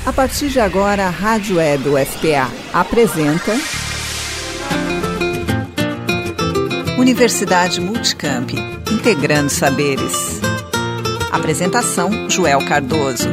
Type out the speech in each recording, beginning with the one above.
A partir de agora, a Rádio Web UFPA apresenta Universidade Multicamp, integrando saberes. Apresentação, Joel Cardoso.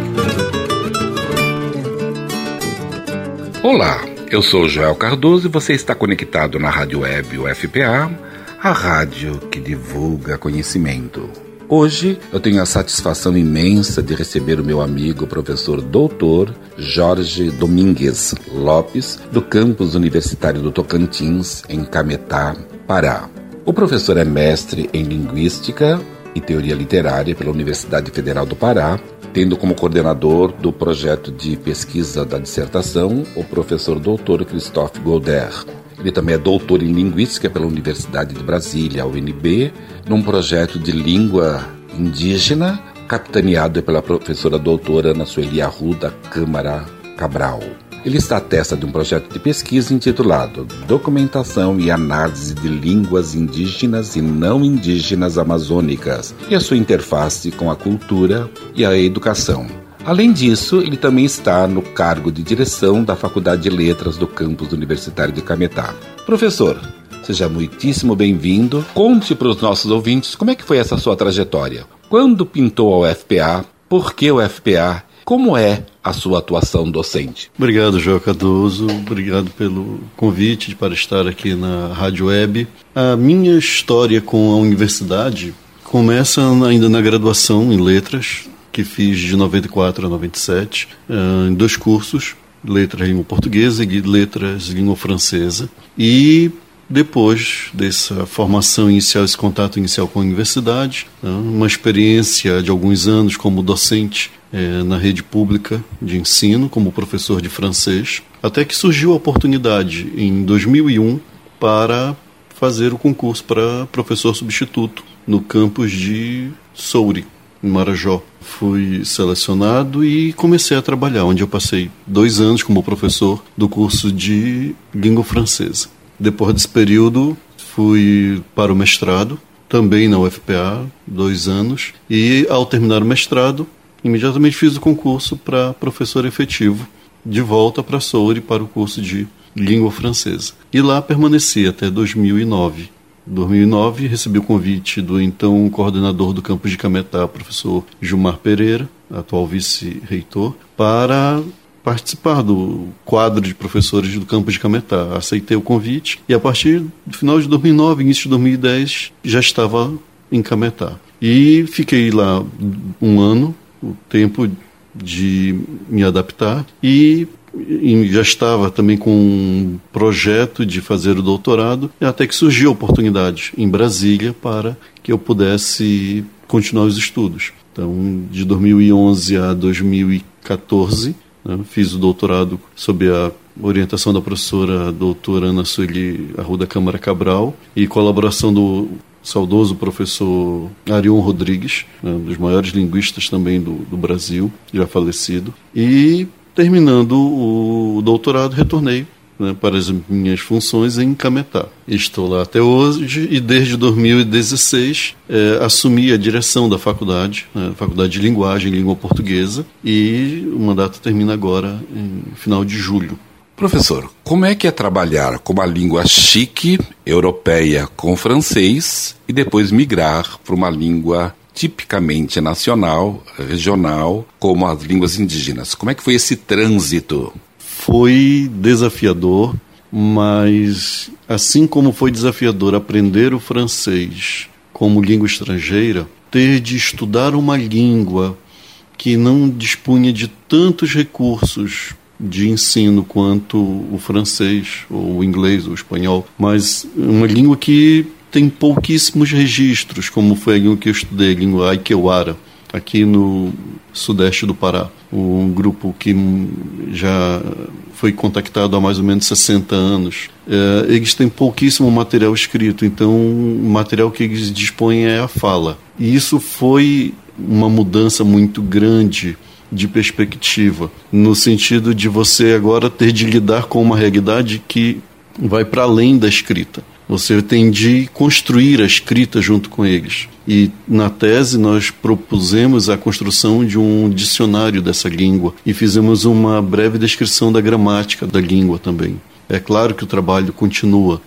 Olá, eu sou Joel Cardoso e você está conectado na Rádio Web UFPA, a rádio que divulga conhecimento. Hoje eu tenho a satisfação imensa de receber o meu amigo professor doutor Jorge Domingues Lopes, do campus universitário do Tocantins, em Cametá, Pará. O professor é mestre em Linguística e Teoria Literária pela Universidade Federal do Pará, tendo como coordenador do projeto de pesquisa da dissertação o professor doutor Christophe Golder. Ele também é doutor em Linguística pela Universidade de Brasília, UNB, num projeto de língua indígena, capitaneado pela professora doutora Ana Sueli Arruda Câmara Cabral. Ele está à testa de um projeto de pesquisa intitulado Documentação e Análise de Línguas Indígenas e Não Indígenas Amazônicas e a sua interface com a cultura e a educação. Além disso, ele também está no cargo de direção da Faculdade de Letras do campus universitário de Cametá. Professor, seja muitíssimo bem-vindo. Conte para os nossos ouvintes como é que foi essa sua trajetória. Quando pintou a UFPA? Por que a UFPA? Como é a sua atuação docente? Obrigado, João Cardoso. Obrigado pelo convite para estar aqui na Rádio Web. A minha história com a universidade começa ainda na graduação em Letras, que fiz de 94 a 97, em 2 cursos, Letras Língua Portuguesa e Letras Língua Francesa. E depois dessa formação inicial, esse contato inicial com a universidade, uma experiência de alguns anos como docente na rede pública de ensino, como professor de francês, até que surgiu a oportunidade em 2001 para fazer o concurso para professor substituto no campus de Soure, em Marajó. Fui selecionado e comecei a trabalhar, onde eu passei 2 anos como professor do curso de língua francesa. Depois desse período, fui para o mestrado, também na UFPA, 2 anos, e ao terminar o mestrado, imediatamente fiz o concurso para professor efetivo, de volta para Soure para o curso de língua francesa. E lá permaneci até 2009. Em 2009, recebi o convite do então coordenador do campus de Cametá, professor Gilmar Pereira, atual vice-reitor, para participar do quadro de professores do campus de Cametá. Aceitei o convite e a partir do final de 2009, início de 2010, já estava em Cametá. E fiquei lá 1 ano, o tempo de me adaptar, e já estava também com um projeto de fazer o doutorado, até que surgiu a oportunidade em Brasília para que eu pudesse continuar os estudos. Então, de 2011 a 2014, fiz o doutorado sob a orientação da professora doutora Ana Sueli Arruda Câmara Cabral e colaboração do saudoso professor Arion Rodrigues, um dos maiores linguistas também do Brasil, já falecido. E terminando o doutorado, retornei para as minhas funções em Cametá. Estou lá até hoje e desde 2016 assumi a direção da faculdade, Faculdade de Linguagem e Língua Portuguesa, e o mandato termina agora em final de julho. Professor, como é que é trabalhar com uma língua chique, europeia com francês, e depois migrar para uma língua tipicamente nacional, regional, como as línguas indígenas? Como é que foi esse trânsito? Foi desafiador, mas assim como foi desafiador aprender o francês como língua estrangeira, ter de estudar uma língua que não dispunha de tantos recursos de ensino quanto o francês, ou o inglês, ou o espanhol, mas uma língua que tem pouquíssimos registros, como foi a língua que eu estudei, a língua Aikewara, aqui no sudeste do Pará. Um grupo que já foi contactado há mais ou menos 60 anos. Eles têm pouquíssimo material escrito, então o material que eles dispõem é a fala. E isso foi uma mudança muito grande de perspectiva, no sentido de você agora ter de lidar com uma realidade que vai para além da escrita. Você tem de construir a escrita junto com eles. E na tese nós propusemos a construção de um dicionário dessa língua e fizemos uma breve descrição da gramática da língua também. É claro que o trabalho continua,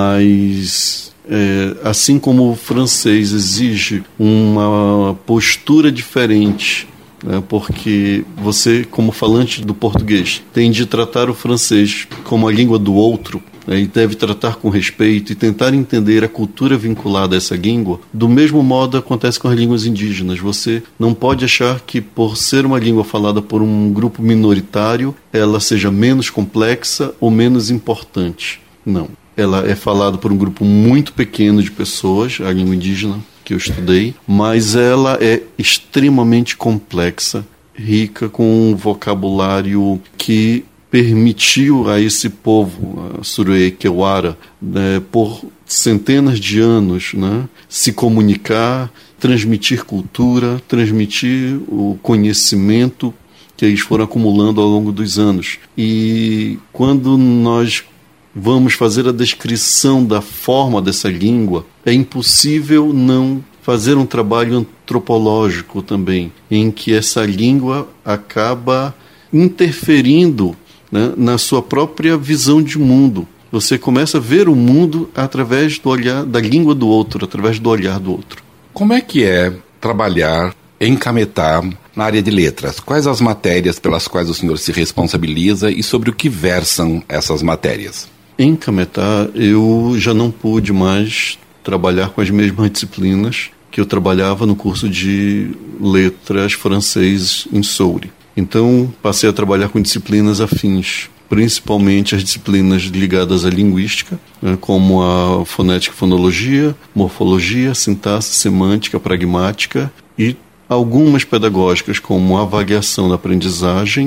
mas assim como o francês exige uma postura diferente, porque você, como falante do português, tem de tratar o francês como a língua do outro, e deve tratar com respeito e tentar entender a cultura vinculada a essa língua. Do mesmo modo acontece com as línguas indígenas. Você não pode achar que, por ser uma língua falada por um grupo minoritário, ela seja menos complexa ou menos importante. Não. Ela é falada por um grupo muito pequeno de pessoas, a língua indígena que eu estudei, mas ela é extremamente complexa, rica, com um vocabulário que permitiu a esse povo, a Suruê-Kewara, por centenas de anos, se comunicar, transmitir cultura, transmitir o conhecimento que eles foram acumulando ao longo dos anos. E quando nós vamos fazer a descrição da forma dessa língua, é impossível não fazer um trabalho antropológico também, em que essa língua acaba interferindo na sua própria visão de mundo. Você começa a ver o mundo através do olhar da língua do outro, através do olhar do outro. Como é que é trabalhar em Cametá na área de letras? Quais as matérias pelas quais o senhor se responsabiliza e sobre o que versam essas matérias? Em Cametá, eu já não pude mais trabalhar com as mesmas disciplinas que eu trabalhava no curso de letras francês em Souri. Então, passei a trabalhar com disciplinas afins, principalmente as disciplinas ligadas à linguística, como a fonética e fonologia, morfologia, sintaxe, semântica, pragmática, e algumas pedagógicas, como a avaliação da aprendizagem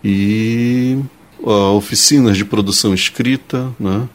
e oficinas de produção escrita,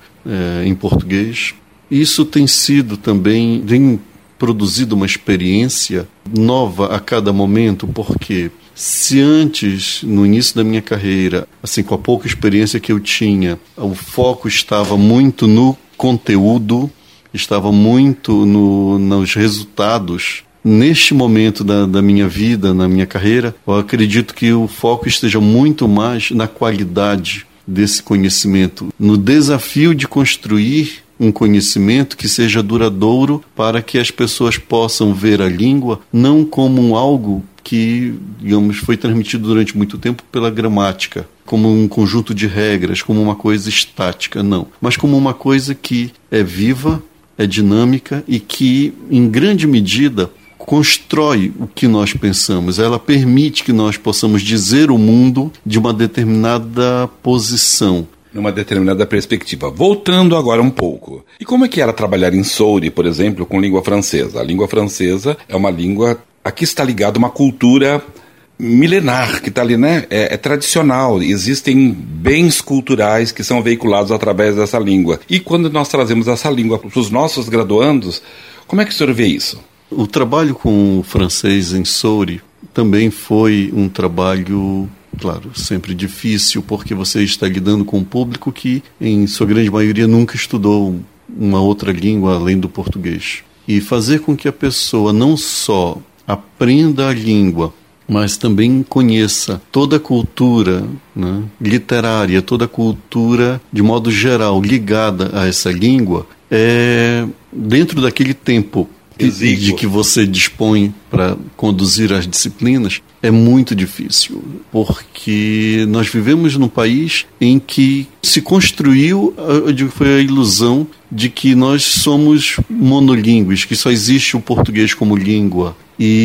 em português. Isso tem sido também, tem produzido uma experiência nova a cada momento, porque se antes, no início da minha carreira, assim, com a pouca experiência que eu tinha, o foco estava muito no conteúdo, estava muito nos resultados. Neste momento da minha vida, na minha carreira, eu acredito que o foco esteja muito mais na qualidade desse conhecimento, no desafio de construir um conhecimento que seja duradouro para que as pessoas possam ver a língua não como algo que, digamos, foi transmitido durante muito tempo pela gramática, como um conjunto de regras, como uma coisa estática, não. Mas como uma coisa que é viva, é dinâmica e que, em grande medida, constrói o que nós pensamos. Ela permite que nós possamos dizer o mundo de uma determinada posição, numa determinada perspectiva. Voltando agora um pouco. E como é que era trabalhar em Souri, por exemplo, com língua francesa? A língua francesa é uma língua... Aqui está ligada uma cultura milenar, que está ali, é tradicional. Existem bens culturais que são veiculados através dessa língua. E quando nós trazemos essa língua para os nossos graduandos, como é que o senhor vê isso? O trabalho com o francês em Souri também foi um trabalho, claro, sempre difícil, porque você está lidando com um público que, em sua grande maioria, nunca estudou uma outra língua além do português. E fazer com que a pessoa não só aprenda a língua, mas também conheça toda a cultura literária, toda a cultura, de modo geral, ligada a essa língua, dentro daquele tempo de que você dispõe para conduzir as disciplinas, é muito difícil, porque nós vivemos num país em que se construiu, eu digo, foi a ilusão de que nós somos monolíngues, que só existe o português como língua,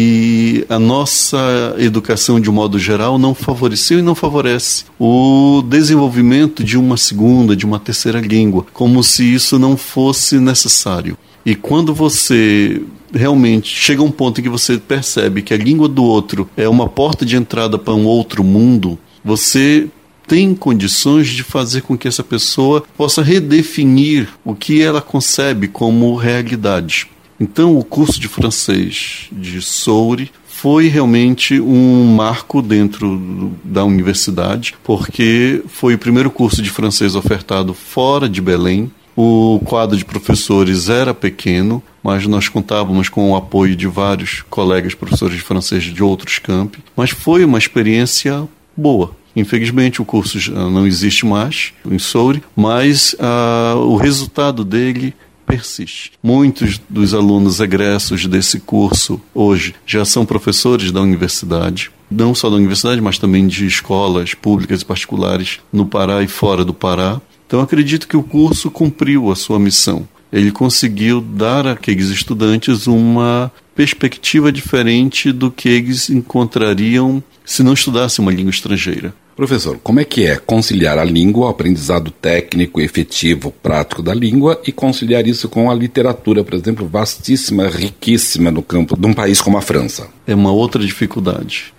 e a nossa educação, de um modo geral, não favoreceu e não favorece o desenvolvimento de uma segunda, de uma terceira língua, como se isso não fosse necessário. E quando você realmente chega a um ponto em que você percebe que a língua do outro é uma porta de entrada para um outro mundo, você tem condições de fazer com que essa pessoa possa redefinir o que ela concebe como realidade. Então, o curso de francês de Souri foi realmente um marco dentro da universidade, porque foi o primeiro curso de francês ofertado fora de Belém. O quadro de professores era pequeno, mas nós contávamos com o apoio de vários colegas professores de francês de outros campi, mas foi uma experiência boa. Infelizmente o curso já não existe mais em Soure, mas o resultado dele persiste. Muitos dos alunos egressos desse curso hoje já são professores da universidade, não só da universidade, mas também de escolas públicas e particulares no Pará e fora do Pará. Então acredito que o curso cumpriu a sua missão. Ele conseguiu dar àqueles estudantes uma perspectiva diferente do que eles encontrariam se não estudassem uma língua estrangeira. Professor, como é que é conciliar a língua, o aprendizado técnico, efetivo, prático da língua e conciliar isso com a literatura, por exemplo, vastíssima, riquíssima no campo de um país como a França? É uma outra dificuldade,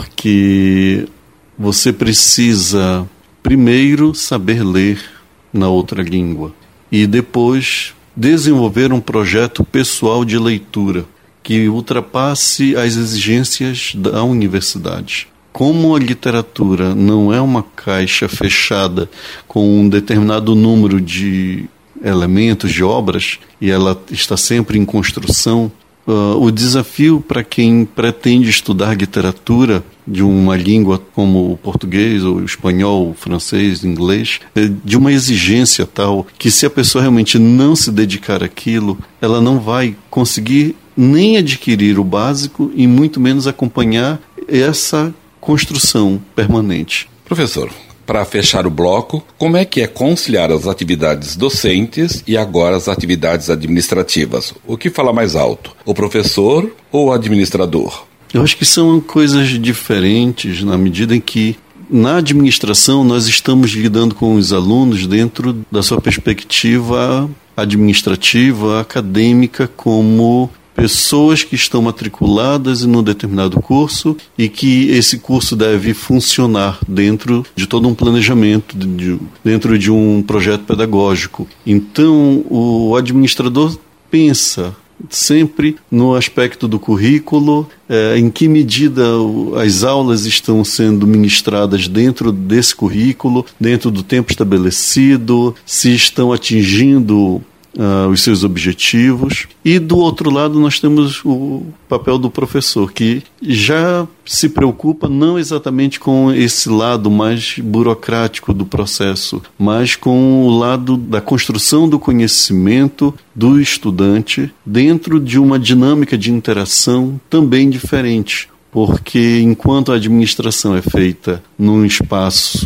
porque você precisa primeiro saber ler na outra língua e depois desenvolver um projeto pessoal de leitura que ultrapasse as exigências da universidade. Como a literatura não é uma caixa fechada com um determinado número de elementos, de obras, e ela está sempre em construção, o desafio para quem pretende estudar literatura de uma língua como o português, ou o espanhol, o francês, o inglês, é de uma exigência tal que se a pessoa realmente não se dedicar àquilo, ela não vai conseguir nem adquirir o básico e muito menos acompanhar essa construção permanente. Professor, para fechar o bloco, como é que é conciliar as atividades docentes e agora as atividades administrativas? O que fala mais alto, o professor ou o administrador? Eu acho que são coisas diferentes na medida em que na administração nós estamos lidando com os alunos dentro da sua perspectiva administrativa, acadêmica, como pessoas que estão matriculadas em um determinado curso e que esse curso deve funcionar dentro de todo um planejamento, dentro de um projeto pedagógico. Então, o administrador pensa sempre no aspecto do currículo, em que medida as aulas estão sendo ministradas dentro desse currículo, dentro do tempo estabelecido, se estão atingindo os seus objetivos. E do outro lado nós temos o papel do professor, que já se preocupa não exatamente com esse lado mais burocrático do processo, mas com o lado da construção do conhecimento do estudante dentro de uma dinâmica de interação também diferente. Porque enquanto a administração é feita num espaço,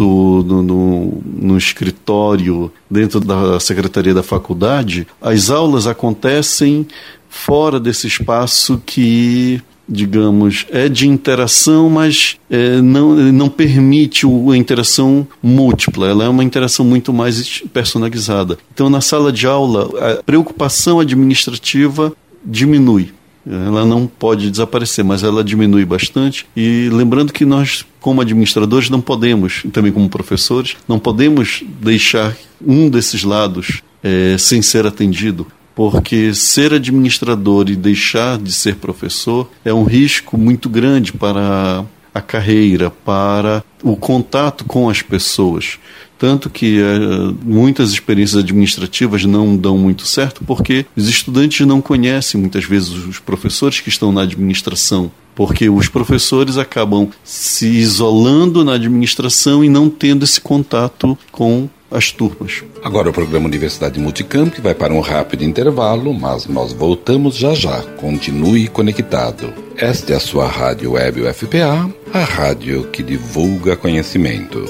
no escritório, dentro da secretaria da faculdade, as aulas acontecem fora desse espaço que, digamos, é de interação, mas não permite a interação múltipla. Ela é uma interação muito mais personalizada. Então, na sala de aula, a preocupação administrativa diminui. Ela não pode desaparecer, mas ela diminui bastante. E lembrando que nós, como administradores, não podemos, também como professores, não podemos deixar um desses lados sem ser atendido. Porque ser administrador e deixar de ser professor é um risco muito grande para a carreira, para o contato com as pessoas. Tanto que muitas experiências administrativas não dão muito certo porque os estudantes não conhecem muitas vezes os professores que estão na administração, porque os professores acabam se isolando na administração e não tendo esse contato com as turmas. Agora o programa Universidade Multicamp vai para um rápido intervalo, mas nós voltamos já já. Continue conectado. Esta é a sua rádio web UFPA, a rádio que divulga conhecimento.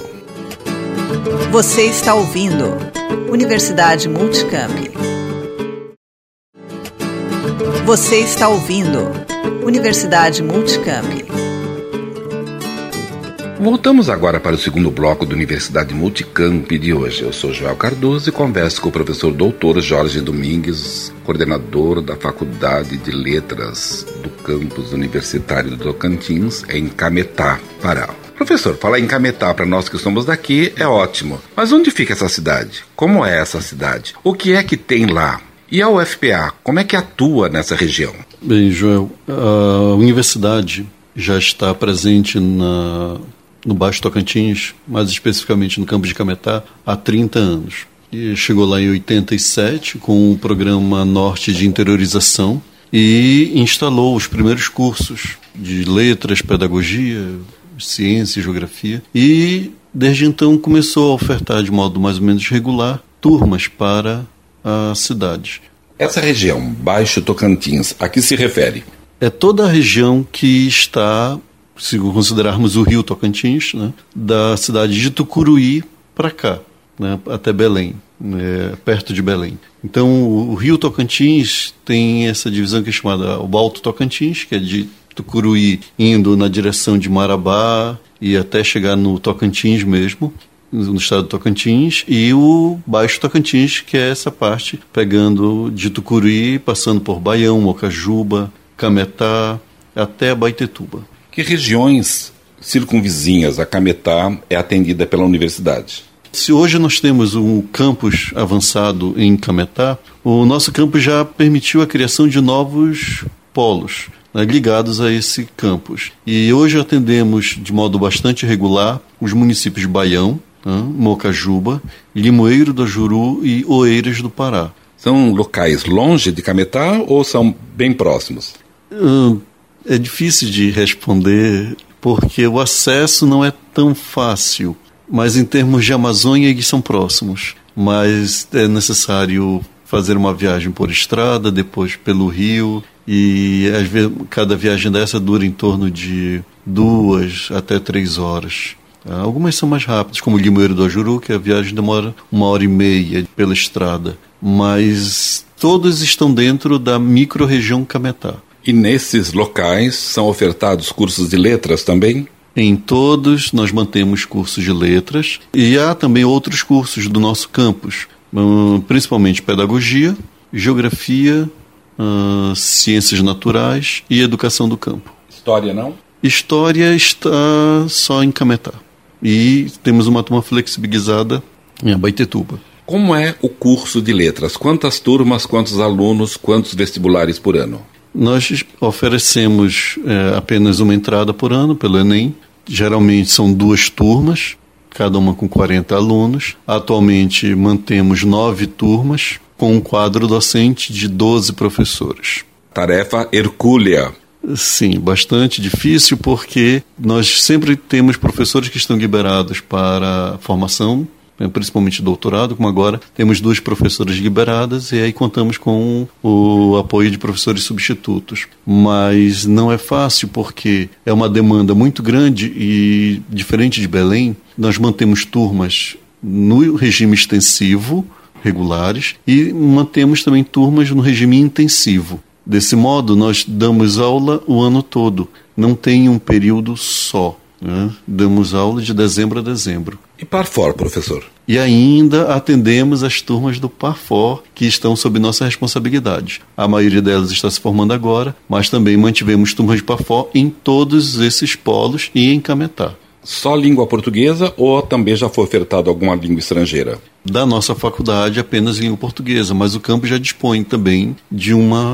Você está ouvindo Universidade Multicamp. Você está ouvindo Universidade Multicamp. Voltamos agora para o segundo bloco da Universidade Multicamp de hoje. Eu sou Joel Cardoso e converso com o professor doutor Jorge Domingues, coordenador da Faculdade de Letras do campus universitário do Tocantins, em Cametá, Pará. Professor, falar em Cametá para nós que somos daqui é ótimo. Mas onde fica essa cidade? Como é essa cidade? O que é que tem lá? E a UFPA, como é que atua nessa região? Bem, Joel, a universidade já está presente no Baixo Tocantins, mais especificamente no campus de Cametá, há 30 anos. e chegou lá em 87 com o Programa Norte de Interiorização e instalou os primeiros cursos de letras, pedagogia, ciência e geografia. E desde então começou a ofertar de modo mais ou menos regular turmas para a cidade. Essa região, Baixo Tocantins, a que se refere? É toda a região que está, se considerarmos o Rio Tocantins, né, da cidade de Tucuruí para cá, né, até Belém, perto de Belém. Então, o Rio Tocantins tem essa divisão que é chamada o Alto Tocantins, que é de Tucuruí indo na direção de Marabá e até chegar no Tocantins mesmo, no estado do Tocantins, e o Baixo Tocantins, que é essa parte, pegando de Tucuruí, passando por Baião, Mocajuba, Cametá, até Abaetetuba. Que regiões circunvizinhas a Cametá é atendida pela universidade? Se hoje nós temos um campus avançado em Cametá, o nosso campus já permitiu a criação de novos polos, né, ligados a esse campus. E hoje atendemos de modo bastante regular os municípios de Baião, Mocajuba, Limoeiro do Ajuru e Oeiras do Pará. São locais longe de Cametá ou são bem próximos? É difícil de responder porque o acesso não é tão fácil, mas em termos de Amazônia eles são próximos. Mas é necessário fazer uma viagem por estrada, depois pelo rio, e às vezes cada viagem dessa dura em torno de 2 até 3 horas. Algumas são mais rápidas, como o Limoeiro do Ajuru, que a viagem demora 1h30 pela estrada. Mas todos estão dentro da micro-região Cametá. E nesses locais são ofertados cursos de letras também? Em todos nós mantemos cursos de letras e há também outros cursos do nosso campus, principalmente pedagogia, geografia, ciências naturais e educação do campo. História não? História está só em Cametá. E temos uma turma flexibilizada em Abaetetuba. Como é o curso de letras? Quantas turmas, quantos alunos, quantos vestibulares por ano? Nós oferecemos apenas uma entrada por ano pelo Enem. Geralmente são 2 turmas, cada uma com 40 alunos. Atualmente mantemos 9 turmas com um quadro docente de 12 professores. Tarefa hercúlea. Sim, bastante difícil porque nós sempre temos professores que estão liberados para formação, principalmente doutorado, como agora temos 2 professoras liberadas e aí contamos com o apoio de professores substitutos. Mas não é fácil porque é uma demanda muito grande e, diferente de Belém, nós mantemos turmas no regime extensivo, regulares, e mantemos também turmas no regime intensivo. Desse modo, nós damos aula o ano todo, não tem um período só. Damos aula de dezembro a dezembro. E Parfor, professor? E ainda atendemos as turmas do Parfor, que estão sob nossa responsabilidade. A maioria delas está se formando agora, mas também mantivemos turmas de Parfor em todos esses polos e em Cametá. Só língua portuguesa ou também já foi ofertado alguma língua estrangeira? Da nossa faculdade, apenas língua portuguesa, mas o campus já dispõe também de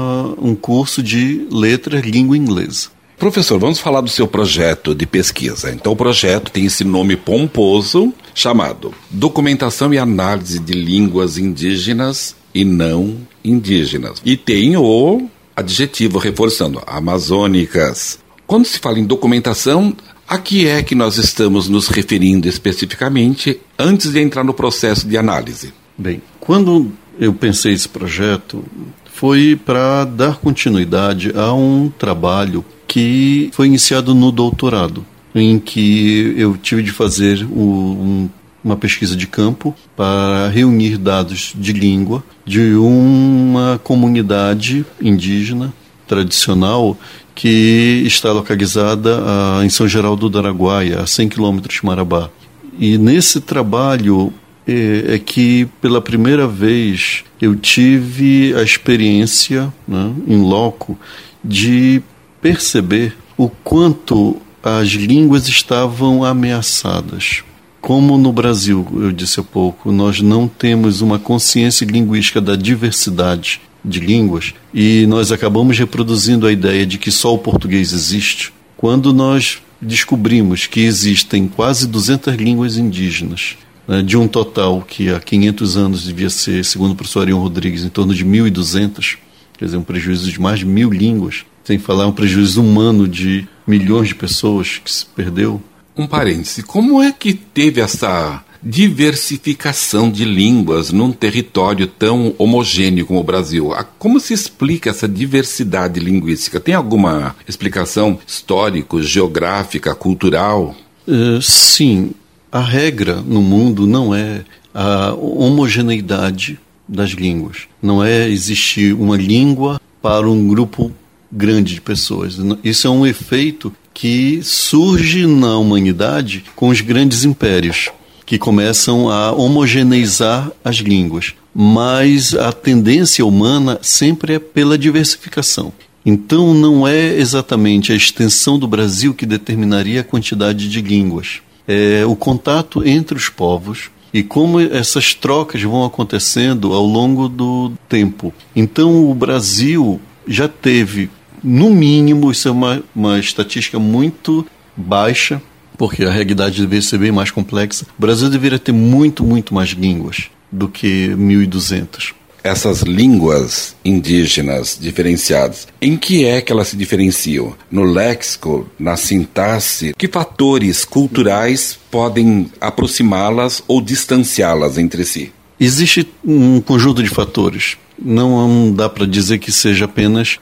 um curso de letras língua inglesa. Professor, vamos falar do seu projeto de pesquisa. Então, o projeto tem esse nome pomposo chamado Documentação e Análise de Línguas Indígenas e Não Indígenas. E tem o adjetivo reforçando, amazônicas. Quando se fala em documentação, a que é que nós estamos nos referindo especificamente antes de entrar no processo de análise? Bem, quando eu pensei esse projeto, foi para dar continuidade a um trabalho que foi iniciado no doutorado, em que eu tive de fazer uma pesquisa de campo para reunir dados de língua de uma comunidade indígena tradicional que está localizada em São Geraldo do Araguaia, a 100 quilômetros de Marabá. E nesse trabalho é que pela primeira vez eu tive a experiência, em loco, de perceber o quanto as línguas estavam ameaçadas. Como no Brasil, eu disse há pouco, nós não temos uma consciência linguística da diversidade de línguas e nós acabamos reproduzindo a ideia de que só o português existe, quando nós descobrimos que existem quase 200 línguas indígenas, de um total que há 500 anos devia ser, segundo o professor Arion Rodrigues, em torno de 1.200, quer dizer, um prejuízo de mais de 1.000 línguas, sem falar um prejuízo humano de milhões de pessoas que se perdeu. Um parêntese, como é que teve essa diversificação de línguas num território tão homogêneo como o Brasil? Como se explica essa diversidade linguística? Tem alguma explicação histórica, geográfica, cultural? Sim. A regra no mundo não é a homogeneidade das línguas. Não é existir uma língua para um grupo grande de pessoas. Isso é um efeito que surge na humanidade com os grandes impérios, que começam a homogeneizar as línguas. Mas a tendência humana sempre é pela diversificação. Então não é exatamente a extensão do Brasil que determinaria a quantidade de línguas. É o contato entre os povos e como essas trocas vão acontecendo ao longo do tempo. Então o Brasil já teve, no mínimo, isso é uma estatística muito baixa, porque a realidade deveria ser bem mais complexa, o Brasil deveria ter muito, muito mais línguas do que 1.200. Essas línguas indígenas diferenciadas, em que é que elas se diferenciam? No léxico, na sintaxe? Que fatores culturais podem aproximá-las ou distanciá-las entre si? Existe um conjunto de fatores. Não dá para dizer que seja apenas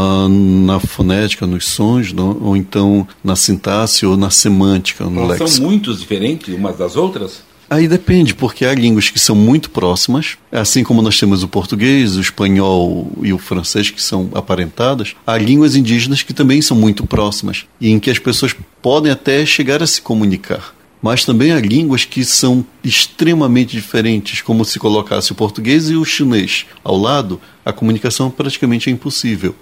na fonética, nos sons, ou então na sintaxe ou na semântica, no léxico. São muito diferentes umas das outras? Aí depende, porque há línguas que são muito próximas, assim como nós temos o português, o espanhol e o francês, que são aparentadas, há línguas indígenas que também são muito próximas, e em que as pessoas podem até chegar a se comunicar. Mas também há línguas que são extremamente diferentes, como se colocasse o português e o chinês ao lado, a comunicação praticamente é impossível.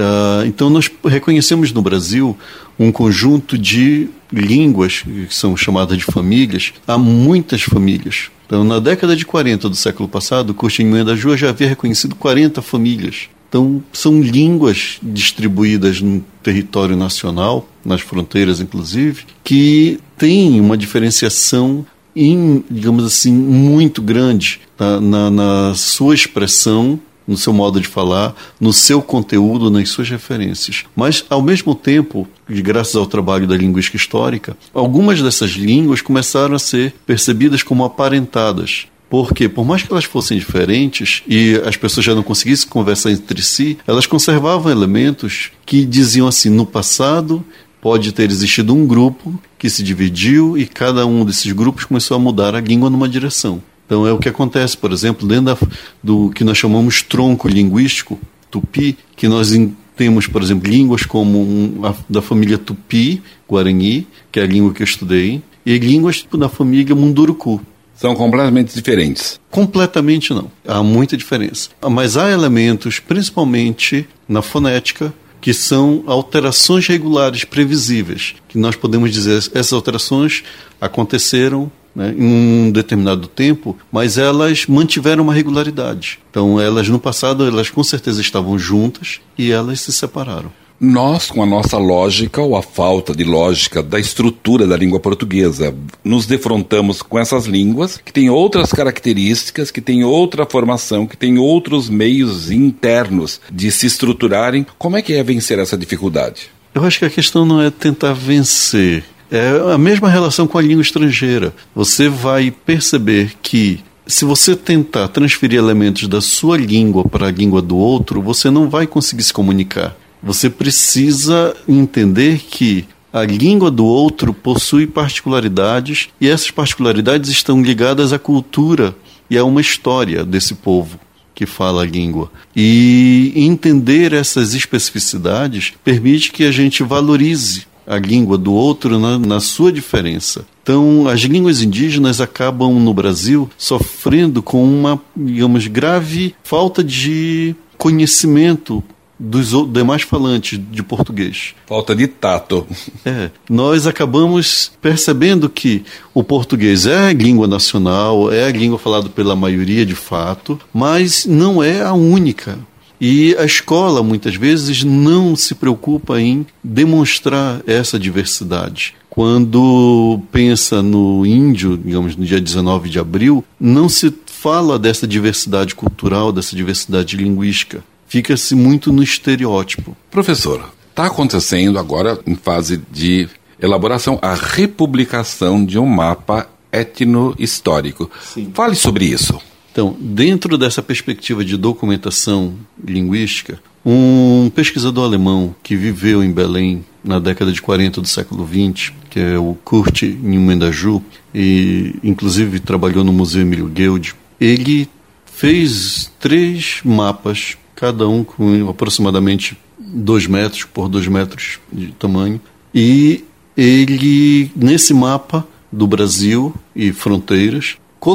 Então nós reconhecemos no Brasil um conjunto de línguas que são chamadas de famílias. Há muitas famílias. Então na década de 40 do século passado, o Curtinho da Jua já havia reconhecido 40 famílias. Então são línguas distribuídas no território nacional, nas fronteiras inclusive, que têm uma diferenciação digamos assim, muito grande na sua expressão, no seu modo de falar, no seu conteúdo, nas suas referências. Mas, ao mesmo tempo, graças ao trabalho da linguística histórica, algumas dessas línguas começaram a ser percebidas como aparentadas. Porque, por mais que elas fossem diferentes e as pessoas já não conseguissem conversar entre si, elas conservavam elementos que diziam assim, no passado pode ter existido um grupo que se dividiu e cada um desses grupos começou a mudar a língua numa direção. Então é o que acontece, por exemplo, dentro do que nós chamamos tronco linguístico, tupi, que nós temos, por exemplo, línguas como da família tupi, guarani, que é a língua que eu estudei, e línguas da família munduruku. São completamente diferentes? Completamente não. Há muita diferença. Mas há elementos, principalmente na fonética, que são alterações regulares previsíveis, que nós podemos dizer essas alterações aconteceram em um determinado tempo, mas elas mantiveram uma regularidade. Então, elas no passado, elas com certeza estavam juntas e elas se separaram. Nós, com a nossa lógica ou a falta de lógica da estrutura da língua portuguesa, nos defrontamos com essas línguas que têm outras características, que têm outra formação, que têm outros meios internos de se estruturarem. Como é que é vencer essa dificuldade? Eu acho que a questão não é tentar vencer. É a mesma relação com a língua estrangeira. Você vai perceber que se você tentar transferir elementos da sua língua para a língua do outro, você não vai conseguir se comunicar. Você precisa entender que a língua do outro possui particularidades e essas particularidades estão ligadas à cultura e a uma história desse povo que fala a língua. E entender essas especificidades permite que a gente valorize a língua do outro na sua diferença. Então, as línguas indígenas acabam no Brasil sofrendo com uma, digamos, grave falta de conhecimento dos demais falantes de português. Falta de tato. Nós acabamos percebendo que o português é a língua nacional, é a língua falada pela maioria de fato, mas não é a única. E a escola, muitas vezes, não se preocupa em demonstrar essa diversidade. Quando pensa no índio, digamos, no dia 19 de abril, não se fala dessa diversidade cultural, dessa diversidade linguística. Fica-se muito no estereótipo. Professor, está acontecendo agora, em fase de elaboração, a republicação de um mapa etno-histórico. Sim. Fale sobre isso. Então, dentro dessa perspectiva de documentação linguística, um pesquisador alemão que viveu em Belém na década de 40 do século XX, que é o Kurt Niumendaju, e inclusive trabalhou no Museu Emílio Guild, ele fez 3 mapas, cada um com aproximadamente 2 metros por 2 metros de tamanho, e ele, nesse mapa do Brasil e fronteiras,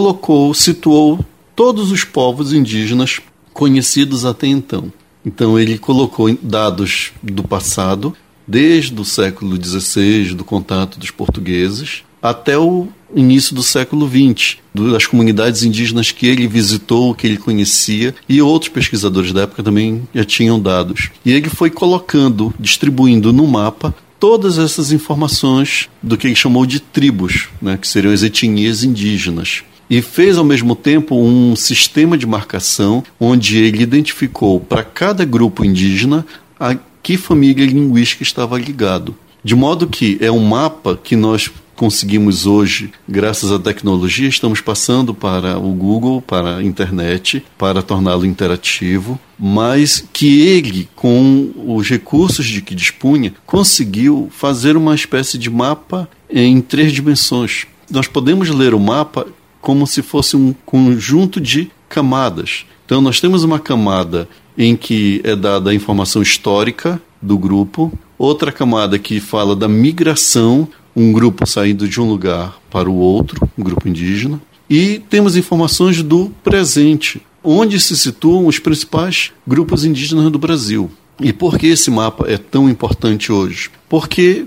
situou todos os povos indígenas conhecidos até então. Então ele colocou dados do passado, desde o século XVI, do contato dos portugueses, até o início do século XX, das comunidades indígenas que ele visitou, que ele conhecia, e outros pesquisadores da época também já tinham dados. E ele foi colocando, distribuindo no mapa, todas essas informações do que ele chamou de tribos, né, que seriam as etnias indígenas. E fez, ao mesmo tempo, um sistema de marcação onde ele identificou para cada grupo indígena a que família linguística estava ligado. De modo que é um mapa que nós conseguimos hoje, graças à tecnologia, estamos passando para o Google, para a internet, para torná-lo interativo, mas que ele, com os recursos de que dispunha, conseguiu fazer uma espécie de mapa em 3 dimensões. Nós podemos ler o mapa como se fosse um conjunto de camadas. Então, nós temos uma camada em que é dada a informação histórica do grupo, outra camada que fala da migração, um grupo saindo de um lugar para o outro, um grupo indígena, e temos informações do presente, onde se situam os principais grupos indígenas do Brasil. E por que esse mapa é tão importante hoje? Porque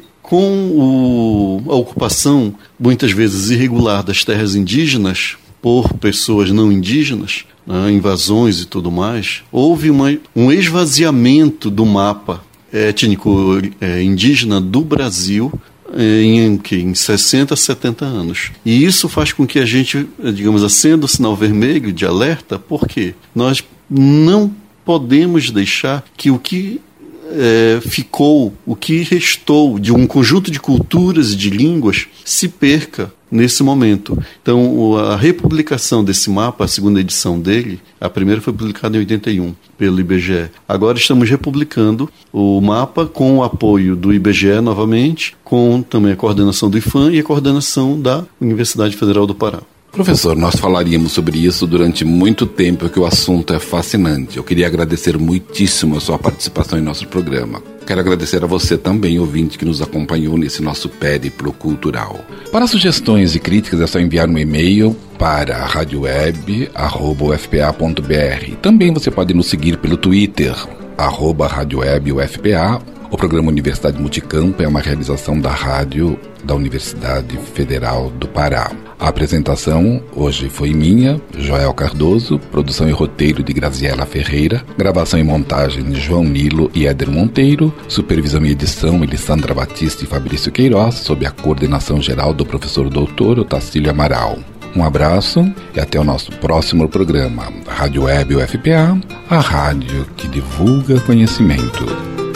com a ocupação, muitas vezes irregular, das terras indígenas por pessoas não indígenas, né, invasões e tudo mais, houve um esvaziamento do mapa étnico indígena do Brasil em 60, 70 anos. E isso faz com que a gente, digamos, acenda o sinal vermelho de alerta, porque nós não podemos deixar que o que ficou, o que restou de um conjunto de culturas e de línguas se perca nesse momento. Então, a republicação desse mapa, a segunda edição dele, a primeira foi publicada em 81 pelo IBGE. Agora estamos republicando o mapa com o apoio do IBGE novamente, com também a coordenação do IFAM e a coordenação da Universidade Federal do Pará. Professor, nós falaríamos sobre isso durante muito tempo, porque o assunto é fascinante. Eu queria agradecer muitíssimo a sua participação em nosso programa. Quero agradecer a você também, ouvinte, que nos acompanhou nesse nosso périplo cultural. Para sugestões e críticas é só enviar um e-mail para radioweb@ufpa.br. Também você pode nos seguir pelo Twitter, @radiowebufpa. O programa Universidade Multicampo é uma realização da rádio da Universidade Federal do Pará. A apresentação hoje foi minha, Joel Cardoso, produção e roteiro de Graziela Ferreira, gravação e montagem de João Nilo e Éder Monteiro, supervisão e edição Elisandra Batista e Fabrício Queiroz, sob a coordenação geral do professor doutor Otacílio Amaral. Um abraço e até o nosso próximo programa. Rádio Web UFPA, a rádio que divulga conhecimento.